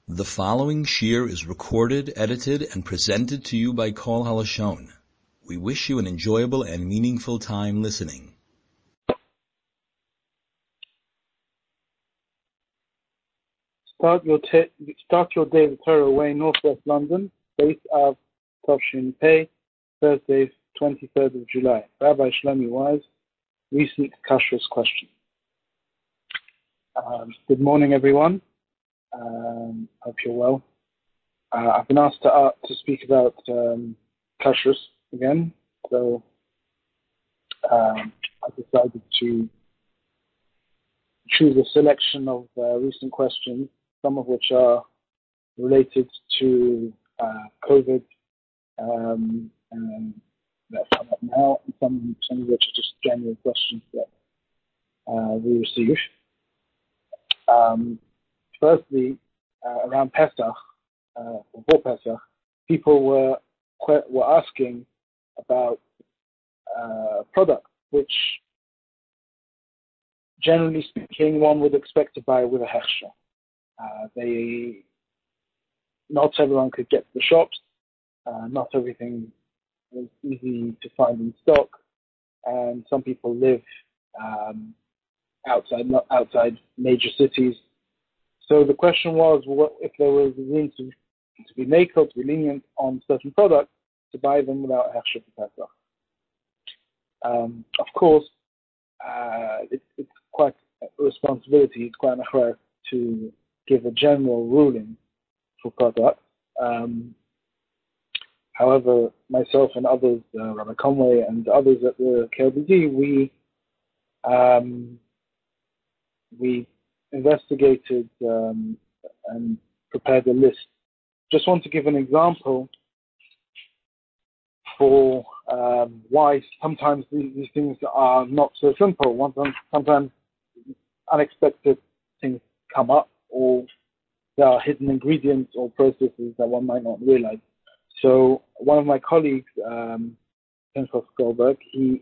The following shir is recorded, edited, and presented to you by Kol Halashon. We wish you an enjoyable and meaningful time listening. Start your day with Torah Away, Northwest London, base of Tovshin Pei, Thursday, 23rd of July. Rabbi Shlomi Wise, recent kashrus question. Good morning, everyone. Hope you're well. I've been asked to speak about kashrus again, so I decided to choose a selection of recent questions, some of which are related to COVID and that come up now, and some of which are just general questions that we receive. Firstly, around Pesach, before Pesach, people were asking about products which, generally speaking, one would expect to buy with a hechsher. Not everyone could get to the shops. Not everything was easy to find in stock, and some people live outside major cities. So the question was, what if there was room to be makel, to be lenient on certain products, to buy them without a hechsher for Pesach? Of course, it's quite a responsibility, it's quite an achar to give a general ruling for products. However, myself and others, Rabbi Conway and others at the KLBD, we investigated and prepared a list. Just want to give an example for why sometimes these things are not so simple. Sometimes unexpected things come up, or there are hidden ingredients or processes that one might not realize. So one of my colleagues, Pinchas Goldberg,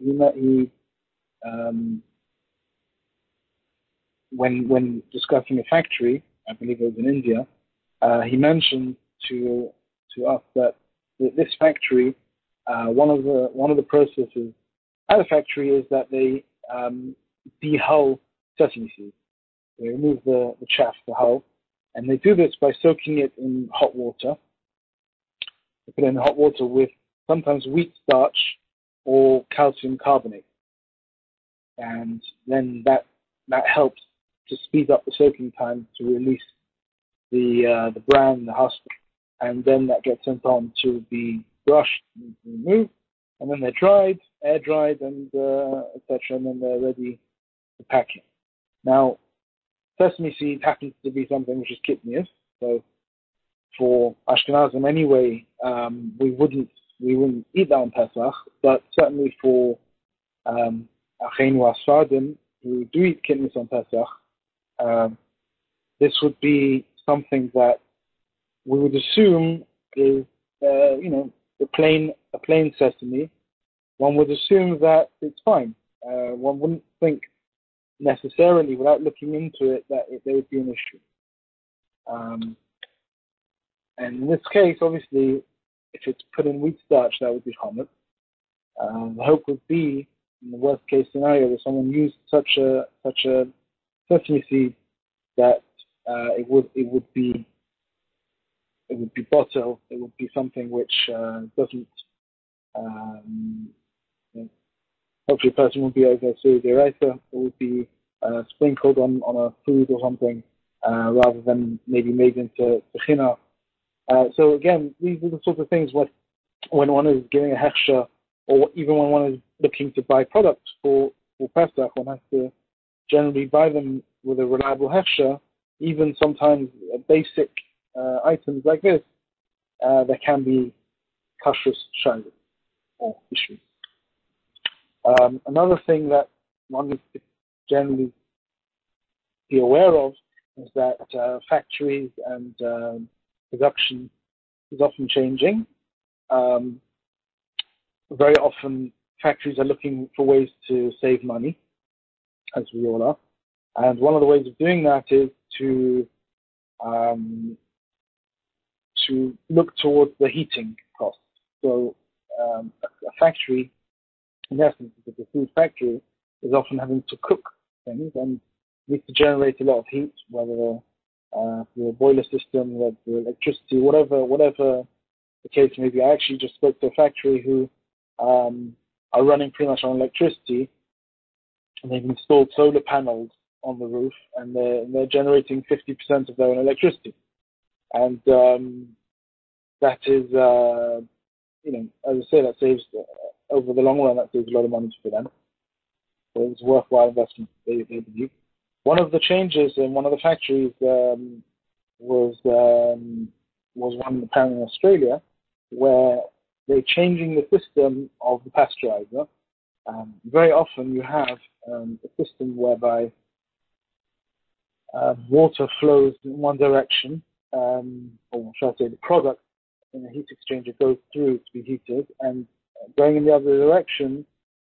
when discussing a factory, I believe it was in India, he mentioned to us that this factory, one of the processes at the factory is that they dehull sesame seeds. They remove the chaff, the hull, and they do this by soaking it in hot water. They put it in hot water with sometimes wheat starch or calcium carbonate, and then that helps to speed up the soaking time to release the bran, the husk, and then that gets sent on to be brushed and removed, and then they're dried, air dried, and etc., and then they're ready to pack it. Now, sesame seed happens to be something which is kitnius, so for Ashkenazim anyway, we wouldn't eat that on Pesach, but certainly for Achenu Asfadim who do eat kitnius on Pesach, this would be something that we would assume is a plain sesame. One would assume that it's fine. One wouldn't think necessarily, without looking into it, that there would be an issue. And in this case, obviously, if it's put in wheat starch, that would be chametz. The hope would be, in the worst case scenario, that someone used such a sesame seed that it would be bottled. It would be something which doesn't. Hopefully, a person would be over Surah Deraisa. It would be sprinkled on a food or something, rather than maybe made into china. So again, these are the sort of things when one is giving a hechsher, or even when one is looking to buy products for Pesach, one has to generally buy them with a reliable hechsher. Even sometimes basic items like this, there can be kashrus shaylos or issues. Another thing that one needs to generally be aware of is that factories and production is often changing. Very often factories are looking for ways to save money, as we all are. And one of the ways of doing that is to to look towards the heating costs. So a factory, in essence, if it's a food factory, is often having to cook things and needs to generate a lot of heat, whether through a boiler system, whether through electricity, whatever the case may be. I actually just spoke to a factory who are running pretty much on electricity, and they've installed solar panels on the roof, and they're generating 50% of their own electricity. And that is, as I say, that saves, over the long run, that saves a lot of money for them. So it's a worthwhile investment, they believe. One of the changes in one of the factories was one apparently in Australia, where they're changing the system of the pasteurizer. Very often you have a system whereby water flows in one direction, or shall I say the product in a heat exchanger goes through to be heated, and going in the other direction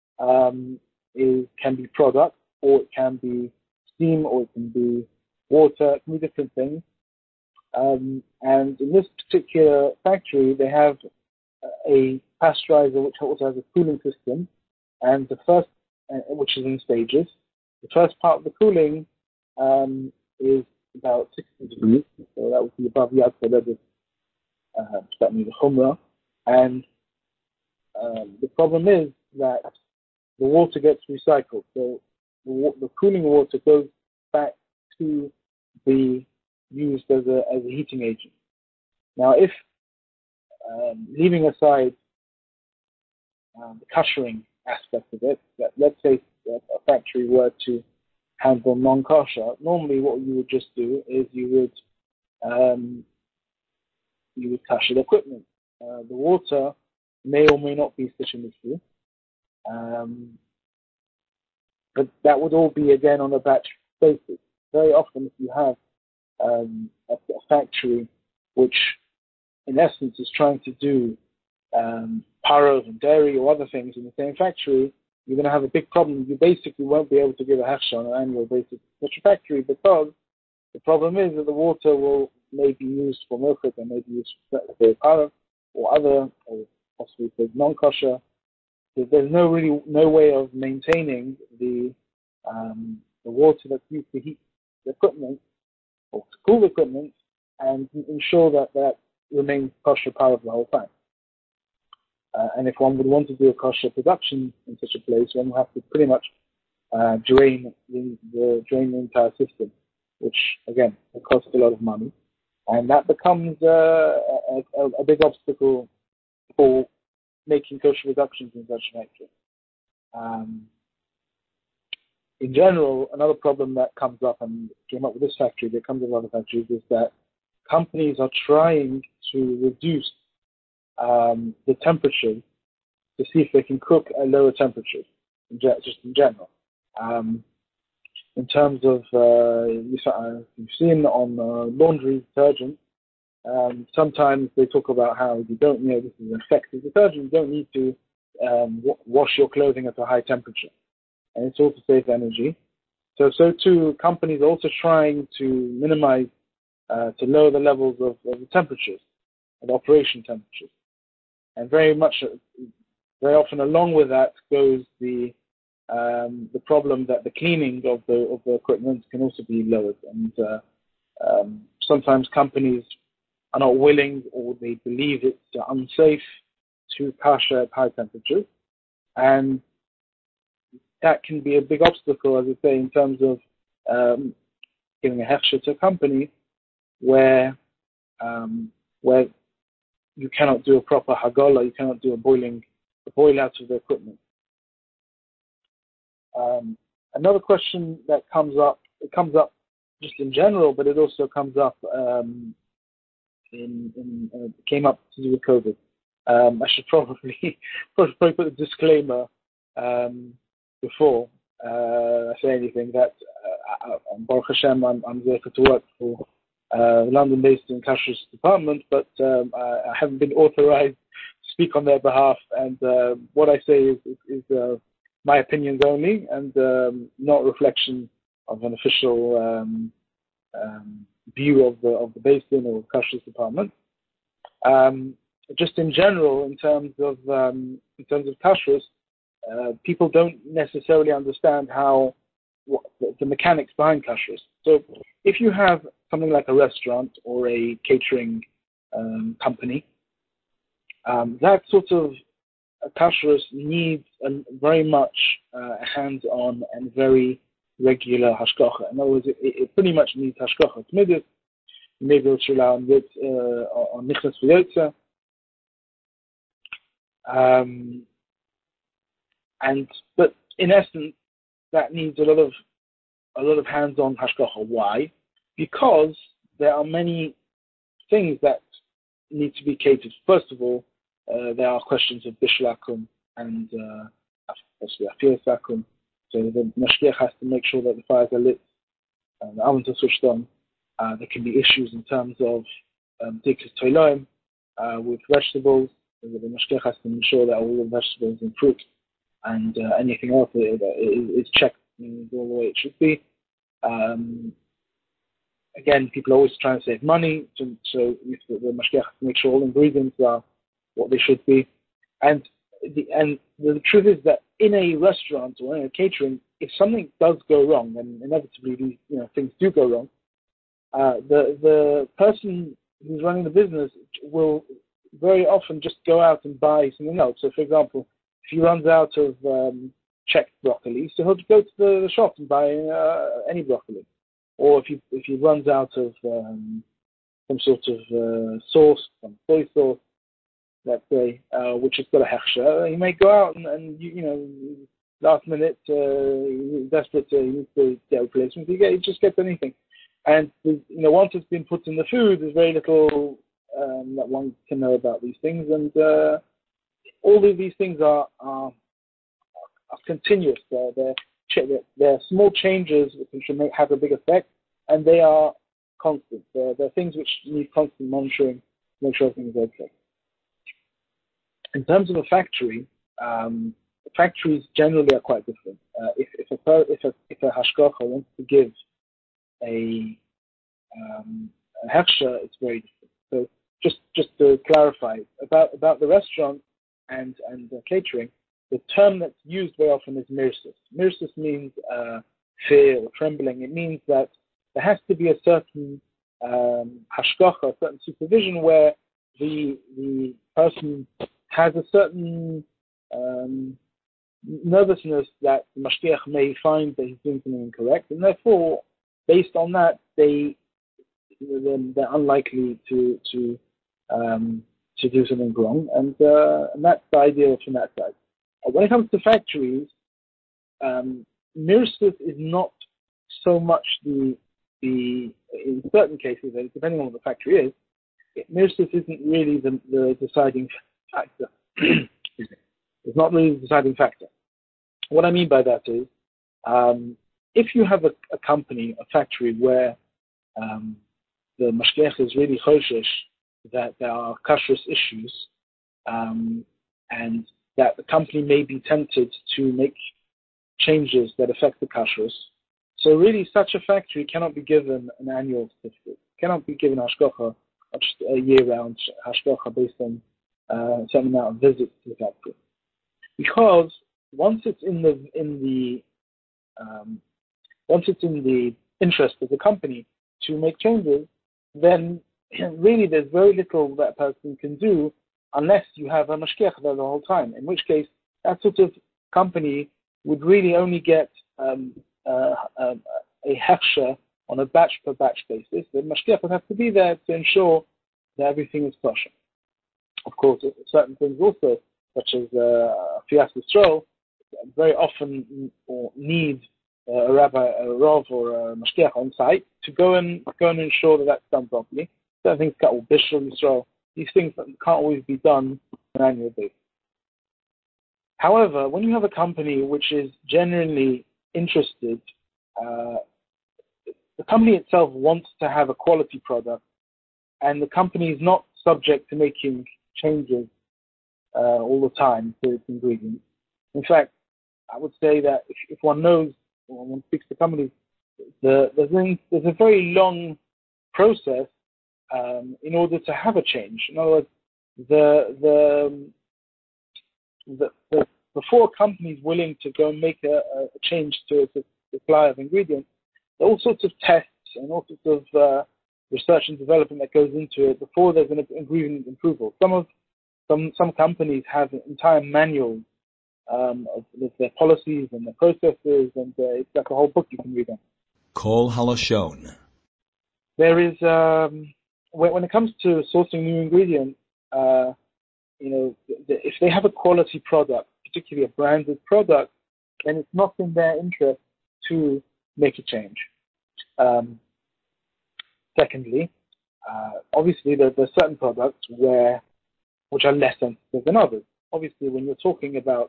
can be product, or it can be steam, or it can be water. It can be different things. And in this particular factory, they have a pasteurizer which also has a cooling system, and the first, which is in stages. The first part of the cooling is about 60 degrees, so that would be above the outside that means the humra. And the problem is that the water gets recycled, so the cooling water goes back to be used as a heating agent. Now, if leaving aside the kashering aspect of it, let's say a factory were to handle non-kosher, normally what you would just do is you would kosher the equipment. The water may or may not be such an issue, but that would all be again on a batch basis. Very often, if you have a factory which, in essence, is trying to do paros and dairy or other things in the same factory, you're going to have a big problem. You basically won't be able to give a hafsha on an annual basis to such a factory, because the problem is that the water may be used for milk, and may be used for paro or other, or possibly for non-kosher. So there's no way of maintaining the water that's used to heat the equipment or to cool the equipment, and ensure that remains kosher paro the whole time. And if one would want to do a kosher production in such a place, one will have to pretty much drain the entire system, which again will cost a lot of money, and that becomes a big obstacle for making kosher productions in such a factory. In general, another problem that comes up, and came up with this factory, that comes with other factories, is that companies are trying to reduce the temperature to see if they can cook at lower temperatures, just in general. In terms of, you've seen on laundry detergent, sometimes they talk about how this is an effective detergent, you don't need to wash your clothing at a high temperature. And it's all to save energy. So too, companies are also trying to minimize, to lower the levels of the temperatures, of operation temperatures. And very often along with that goes the problem that the cleaning of the equipment can also be lowered. And sometimes companies are not willing, or they believe it's unsafe to kosher at high temperatures. And that can be a big obstacle, as I say, in terms of giving a hefsher to a company where you cannot do a proper hagala, you cannot do a boil out of the equipment. Another question that comes up just in general, but it also comes up came up to do with COVID. I should probably put a disclaimer before I say anything that Baruch Hashem, I'm there to work for London-based in Kashrus department, but I haven't been authorized to speak on their behalf, and what I say is my opinions only, and not reflection of an official view of the basin or Kashrus department. Just in general, in terms of kashrus, people don't necessarily understand what the mechanics behind kashrus. So, if you have something like a restaurant or a catering company, that sort of kashrus needs very much hands-on and very regular hashgacha. In other words, it pretty much needs hashgacha. Maybe it's rely on nichnas v'yotza, but in essence, that needs a lot of hands-on hashgacha. Why? Because there are many things that need to be catered. First of all, there are questions of bishlakum and afilas akum. So the mashgiach has to make sure that the fires are lit and the ovens are switched on. There can be issues in terms of dikas toiloim with vegetables. So the mashgiach has to ensure that all the vegetables and fruit and anything else is checked all the way it should be. Again, people are always trying to save money, so the mashgiach has to make sure all ingredients are what they should be. And the truth is that in a restaurant or in a catering, if something does go wrong, and inevitably things do go wrong, the person who's running the business will very often just go out and buy something else. So, for example, if he runs out of checked broccoli, so he'll go to the shop and buy any broccoli. Or if he runs out of some sort of sauce, some soy sauce, let's say, which has got a hechsher, he may go out and last minute, he's desperate, he needs to get a replacement. He just gets anything. And once it's been put in the food, there's very little that one can know about these things. And all of these things are continuous. They're small changes which can have a big effect, and they are constant. They're things which need constant monitoring to make sure everything is okay. In terms of a factory, factories generally are quite different. If a hashgacha wants to give a hechsher, it's very different. So just to clarify about the restaurant and the catering, the term that's used very often is mirsus. Mirsus means fear or trembling. It means that there has to be a certain hashgacha, a certain supervision where the person has a certain nervousness that the mashgiach may find that he's doing something incorrect, and therefore, based on that, they're unlikely to do something wrong, and that's the idea from that side. When it comes to factories, mirsus is not so much the in certain cases, depending on what the factory is, mirsus isn't really the deciding factor. It's not really the deciding factor. What I mean by that is, if you have a company, a factory where the mashgiach is really choshesh that there are kashrus issues, and that the company may be tempted to make changes that affect the kashrus. So really, such a factory cannot be given an annual certificate, cannot be given hashgacha, just a year-round hashgacha based on a certain amount of visits to the factory, because once it's in the interest of the company to make changes, then really there's very little that person can do unless you have a mashgiach there the whole time. In which case, that sort of company would really only get a hechsher on a batch per batch basis. The mashgiach would have to be there to ensure that everything is kosher. Of course, certain things also, such as afilas yisrael, very often need a rabbi, a rav, or a mashgiach on site to go and ensure that that's done properly. Certain things called bishul yisrael. These things can't always be done on an annual basis. However, when you have a company which is genuinely interested, the company itself wants to have a quality product, and the company is not subject to making changes all the time to its ingredients. In fact, I would say that if one knows, when one speaks to companies, there's a very long process in order to have a change. In other words, before a company is willing to go and make a change to the supply of ingredients, there are all sorts of tests and all sorts of research and development that goes into it before there's an ingredient approval. Some companies have entire manuals of their policies and their processes, and it's like a whole book you can read on. Kol Halashon. There is, when it comes to sourcing new ingredients, if they have a quality product, particularly a branded product, then it's not in their interest to make a change. Secondly, obviously there are certain products which are less sensitive than others. Obviously, when you're talking about,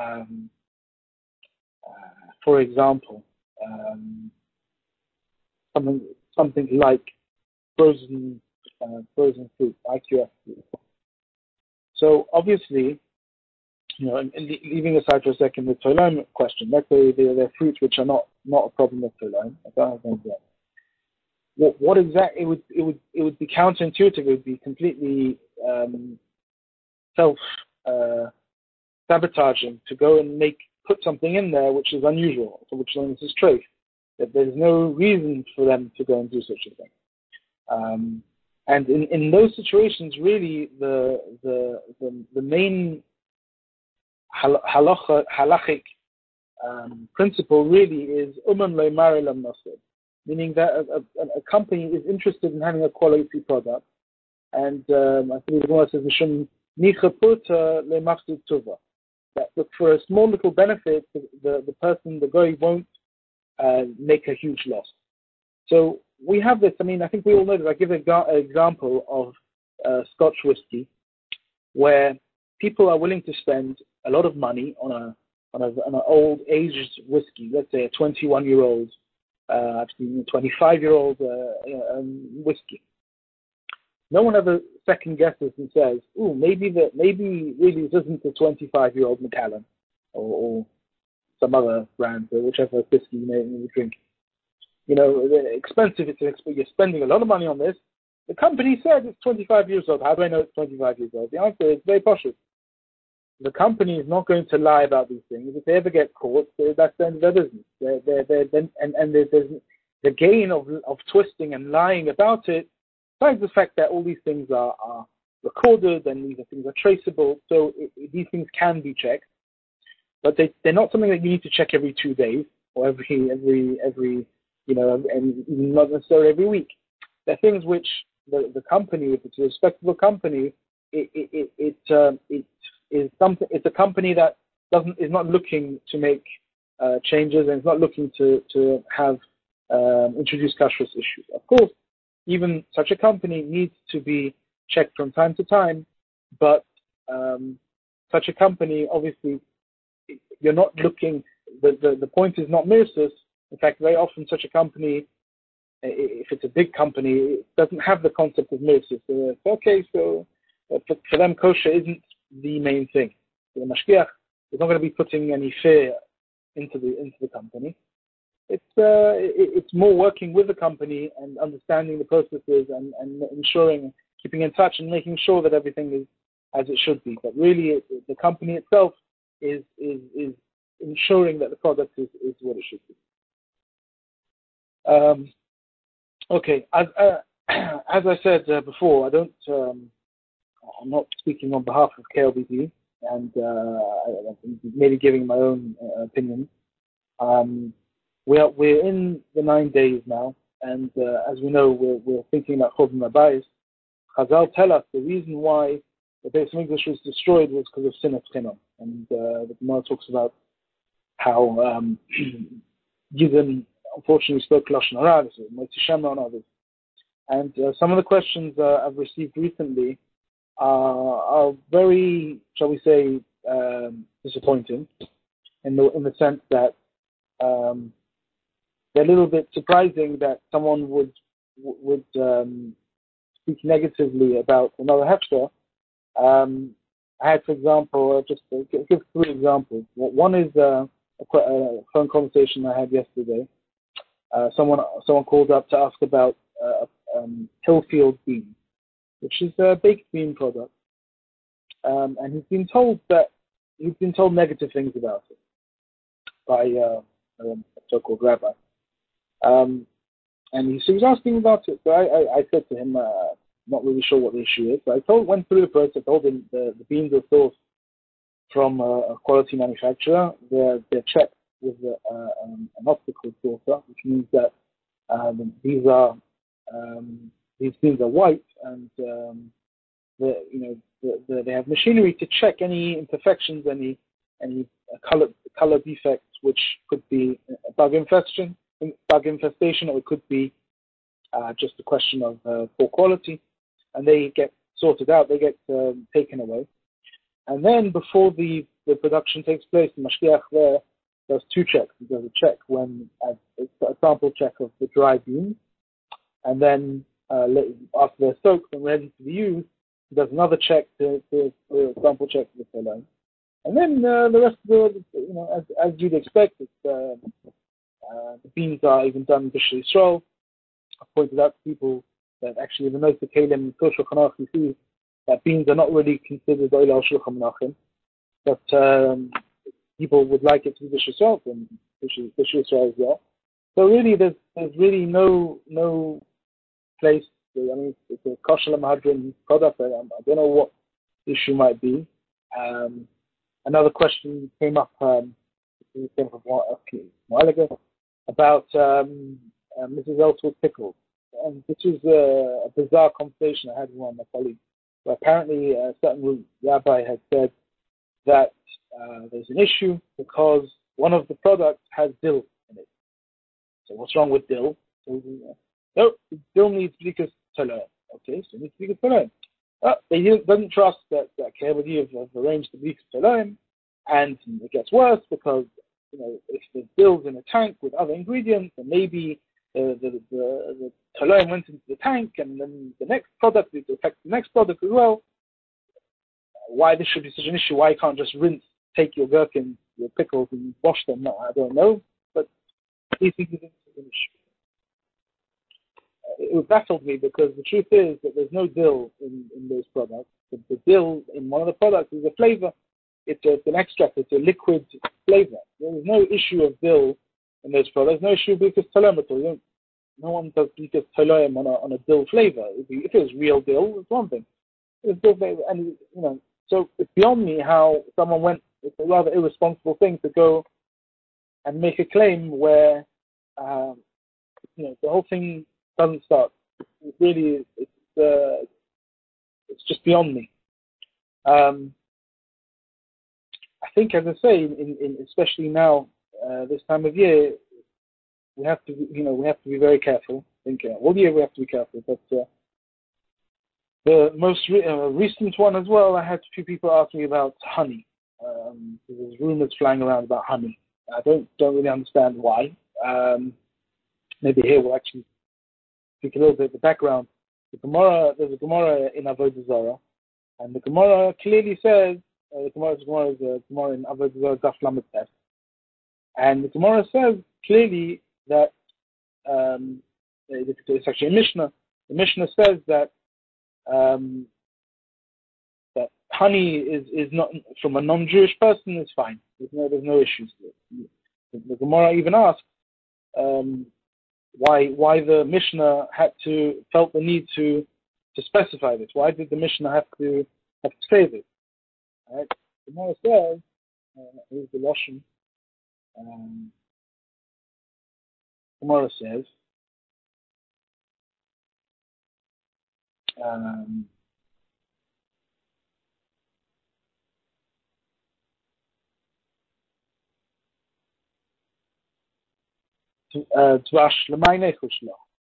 for example, something like frozen fruit, IQF fruit. So obviously, and leaving aside for a second the Tolon question, let's say they're fruits which are not a problem with Tolon. I don't have any yet. What exactly it would be counterintuitive. It would be completely self sabotaging to go and put something in there which is unusual, which is treif. That there's no reason for them to go and do such a thing. And in those situations, really the main halachic principle really is uman lo mari lam nasib, meaning that a company is interested in having a quality product, and I think the Gemara says mishum nicha puta le mafsid tuva, that look, for a small little benefit, the person, the guy, won't make a huge loss. So we have this. I mean, I think we all know that. I give an example of Scotch whiskey, where people are willing to spend a lot of money on an old aged whiskey. Let's say a 21-year-old, I've seen a 25-year-old whiskey. No one ever second guesses and says, "Ooh, maybe really this isn't a 25-year-old Macallan or some other brand, or whichever whiskey you may drink. Expensive. You're spending a lot of money on this. The company said it's 25 years old. How do I know it's 25 years old? The answer is very posh. The company is not going to lie about these things. If they ever get caught, that's the end of their business. There's the gain of twisting and lying about it, besides the fact that all these things are recorded and these things are traceable, so these things can be checked. But they're not something that you need to check every 2 days or every and not necessarily every week. They're things which the company, if it's a respectable company, it's a company that is not looking to make changes, and is not looking to have introduce kashrus issues. Of course, even such a company needs to be checked from time to time, but such a company, obviously, you're not looking. The point is not mirsus. In fact, very often such a company, if it's a big company, it doesn't have the concept of mirsus. Okay, so for them, kosher isn't the main thing. So the mashgiach is not going to be putting any fear into the company. It's more working with the company and understanding the processes and ensuring, keeping in touch and making sure that everything is as it should be. But really, the company itself is ensuring that the product is what it should be. Okay, as I said before, I'm not speaking on behalf of KLBD, and I'm maybe giving my own opinion. We're in the 9 days now, and as we know, we're thinking about Churban Habayis. Chazal tell us the reason why the Beis Hamikdash was destroyed was because of sin of Chinam, and the Gemara talks about how Yidden unfortunately spoke Lashon Hara, Motzi Shema and others. And some of the questions I've received recently are very, shall we say, disappointing in the sense that they're a little bit surprising that someone would speak negatively about another hefsher. I had, for example, just to give 3 examples. One is a phone conversation I had yesterday. Someone called up to ask about Hillfield bean, which is a baked bean product, and he's been told negative things about it by a so-called rabbi. And he was asking about it. So I said to him, not really sure what the issue is. So went through the process. Told him the beans are sourced from a quality manufacturer. They're checked with an optical sorter, which means that these beans are white, and they have machinery to check any imperfections, any color defects, which could be a bug infestation, or it could be just a question of poor quality, and they get sorted out. They get taken away, and then before the production takes place, the mashgiach there does two checks. He does a check a sample check of the dry beans, and then after they're soaked and ready to be used, he does another check to sample check the fellow. And then the rest of as you'd expect, the beans are even done in Bishul Yisrael. I've pointed out to people that actually in the notes of Kalim and Shulchan Aruch, you see that beans are not really considered oil al Shulchan Menachem, but people would like it to be Bishul Yisrael and Bishul Yisrael as well. So really, there's really no place. I mean, it's a kosher mahadrin product. I don't know what the issue might be. Another question came up a while ago about Mrs. Ellsworth pickles. And this was a bizarre conversation I had with one of my colleagues, where apparently a certain rabbi had said that there's an issue because one of the products has dill in it. So what's wrong with dill? So, no, dill needs blikas toloim. Okay, so it needs blikas toloim. They didn't trust that Kevadi have arranged the blikas toloim, and it gets worse because if the dill's in a tank with other ingredients, and maybe the toloim went into the tank, and then the next product it affects the next product as well. Why this should be such an issue? Why you can't just take your gherkins, your pickles, and wash them? No, I don't know, but these things is an issue. It baffled me because the truth is that there's no dill in those products. The dill in one of the products is a flavor. It's an extract. It's a liquid flavor. There's no issue of dill in those products. No issue of blikas toloim at all. No one does blikas toloim on a dill flavor. If it was real dill, it's one thing. It's dill flavor, and so it's beyond me how someone went. It's a rather irresponsible thing to go and make a claim where the whole thing doesn't start. It really is. It's just beyond me. I think, as I say, in especially now, this time of year, we have to be very careful. I think all year we have to be careful. But the most recent one as well, I had a few people ask me about honey. There's rumors flying around about honey. I don't really understand why. Maybe here we'll actually speak a little bit of the background. There's a Gemara in Avodah Zarah, and the Gemara clearly says, the Gemara is a Gemara in Avodah Zarah Daf Lamed Tes, and the Gemara says clearly that it's actually a Mishnah. The Mishnah says that that honey is not from a non-Jewish person is fine. There's no issues with it. The Gemara even asks why the Mishnah felt the need to specify this. Why did the Mishnah have to say this? Right? The Gemara says, here's the Lashon. Gemara says, Dvash l'mayne chushla.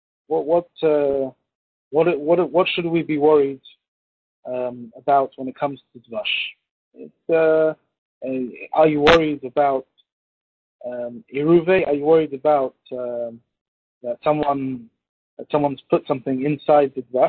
What should we be worried about when it comes to Dvash? Are you worried about Iruve? Are you worried about that someone's put something inside the Dvash?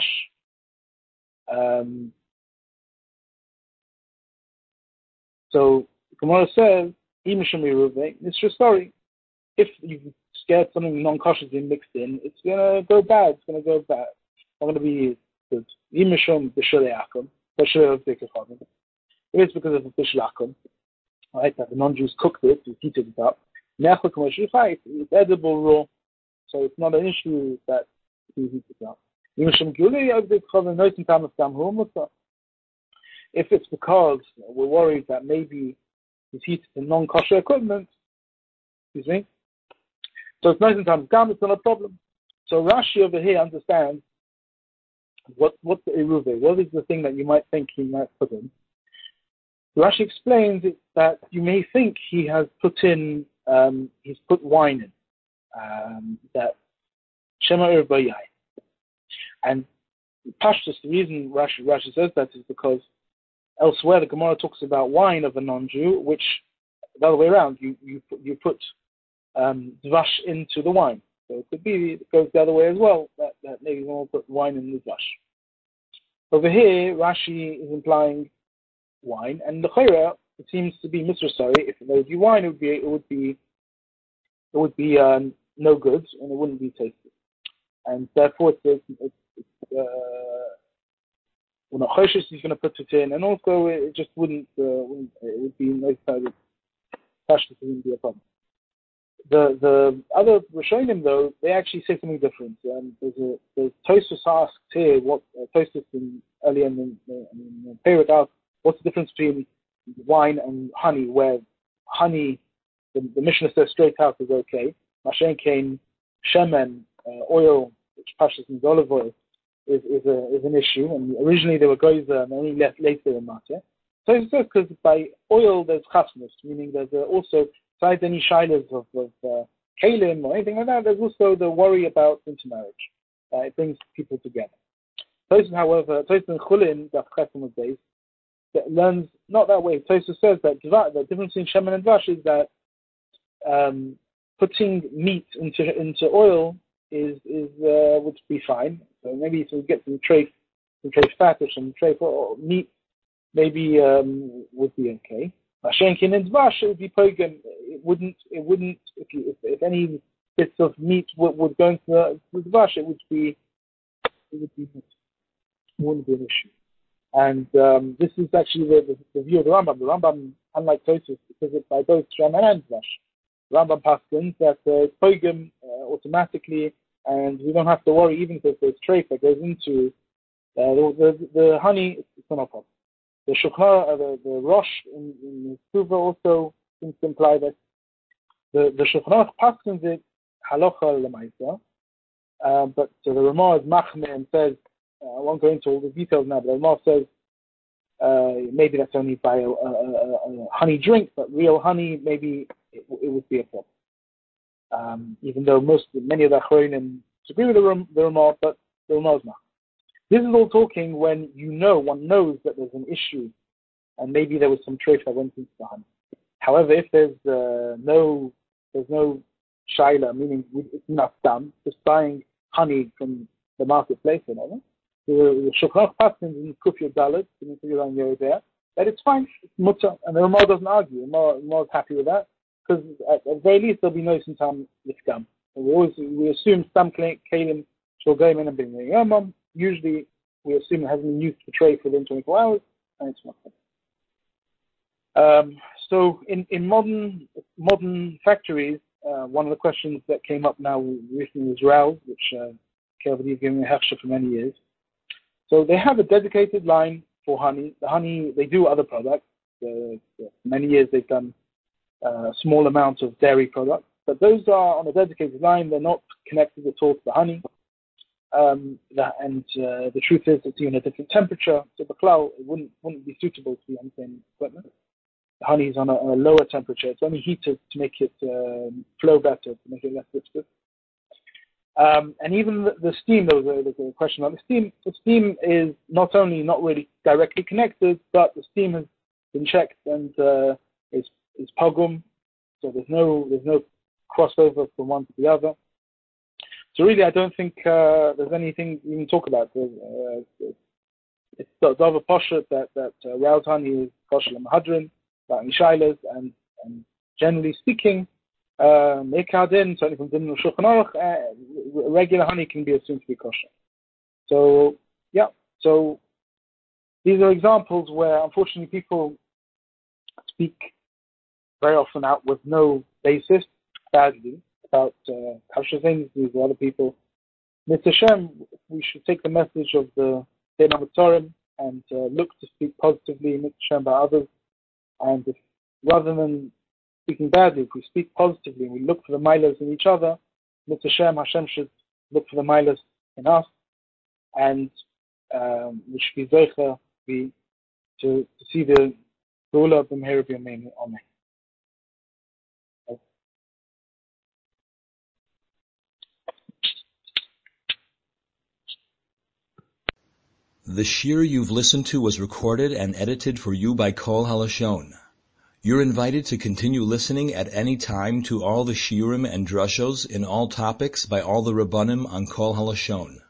So Gemara says, "Imisham Iruve." It's just sorry. If you've scared something non-kosher is being mixed in, it's going to go bad. It's going to go bad. It's not going to be good. Yimishum b'shalei akum, b'shalei of Dikachon. It is because of the b'shalei akum, right? That the non-Jews cooked it, they heated it up. It's edible raw, so it's not an issue that he heats it up. If it's because we're worried that maybe he's heated in non-kosher equipment, excuse me, so it's nice and times gum, it's not a problem. So Rashi over here understands what's the eruve, what is the thing that you might think he might put in. Rashi explains it that you may think he has put in, he's put wine in, that Shema Bayai. And Pashtus, the reason Rashi says that is because elsewhere the Gemara talks about wine of a non-Jew, which the other way around, you put dvash into the wine. So it could be it goes the other way as well, that maybe someone will put wine in the dvash. Over here, Rashi is implying wine, and the chayra, it seems to be Mr. If there would be wine, it would be no good, and it wouldn't be tasty. And therefore, it's well, not choshes he's going to put it in, and also it just wouldn't it would be no kind of pashtus, wouldn't be a problem. The other Rishonim, though, they actually say something different. There's Tosfos asked here, what Tosfos earlier in the Perek asked, what's the difference between wine and honey, where honey, the Mishnah says straight out is okay. Mashen came shemen, oil, which pashtus means olive oil, is an issue, and originally they were goyzer and only left later in matter. So it's just because by oil there's chasmus, meaning there's also, besides any shilas of kalim or anything like that, there's also the worry about intermarriage. It brings people together. Tosfos, however, Tosfos and Chulin, the Chesim days, that learns not that way. Tosfos says that the difference between shemen and dvash is that putting meat into oil is would be fine. So maybe if we get some trace fat or some trace or meat, maybe would be okay. Shenkin and dvash, it would be pagan. It wouldn't. If any bits of meat would go into the dvash, it wouldn't be an issue. And this is actually the view of the Rambam. The Rambam, unlike Tosfos, because it's by both shemen and dvash. Rambam paskins that it's pagan automatically, and we don't have to worry even if there's trace that goes into the honey. It's not a problem. The Shulchan, the Rosh in the Suva also seems to imply that the Shulchan paskins it halacha lemaisa, but the Ramah is machmir and says, I won't go into all the details now, but the Ramah says maybe that's only by a honey drink, but real honey, maybe it would be a problem. Even though many of the Achronim disagree with the Ramah, but the Ramah is not. This is all talking when one knows that there's an issue, and maybe there was some trace that went into the honey. However, if there's no shaila, meaning it's not done, just buying honey from the marketplace and all that, the Shulchan Paskins in Kufya Dalet, that it's fine, it's mutter, and the Ramah doesn't argue. The Ramah is happy with that, because at the very least there'll be no sometime lifgam. We assume some kalim shall go in and bring the yamam. Usually we assume it hasn't been used for trade within 24 hours, and it's not. So in modern factories, one of the questions that came up now recently was rouse, which Kelvin has given me a hechsher for many years. So they have a dedicated line for honey. The honey, they do other products. For many years they've done a small amount of dairy products, but those are on a dedicated line. They're not connected at all to the honey. The truth is it's even a different temperature. So the cloud wouldn't be suitable to be on the same equipment. The honey is on a lower temperature. It's only heated to make it flow better, to make it less viscous. And even the steam, there was a question about the steam. The steam is not only not really directly connected, but the steam has been checked and is pogum, so there's no crossover from one to the other. So really, I don't think there's anything you can talk about. It's the other poshet that rouse honey is poshet mahadrin, about mishailas, and generally speaking, Mekadin, certainly from Din Shulchan Aruch, regular honey can be assumed to be kosher. So, yeah, so these are examples where unfortunately people speak very often out with no basis, badly, about kosher things. These are other people. Mr. Shem, we should take the message of the Dein HaMetzorim and look to speak positively, Mr. Shem, about others. And if, rather than speaking badly, if we speak positively and we look for the milas in each other, Mr. Shem, Hashem should look for the milas in us, and we should be zeicha to see the Geula of the Meher of Yameinu. Amen. The shir you've listened to was recorded and edited for you by Kol HaLashon. You're invited to continue listening at any time to all the shiurim and drushos in all topics by all the Rabbanim on Kol HaLashon.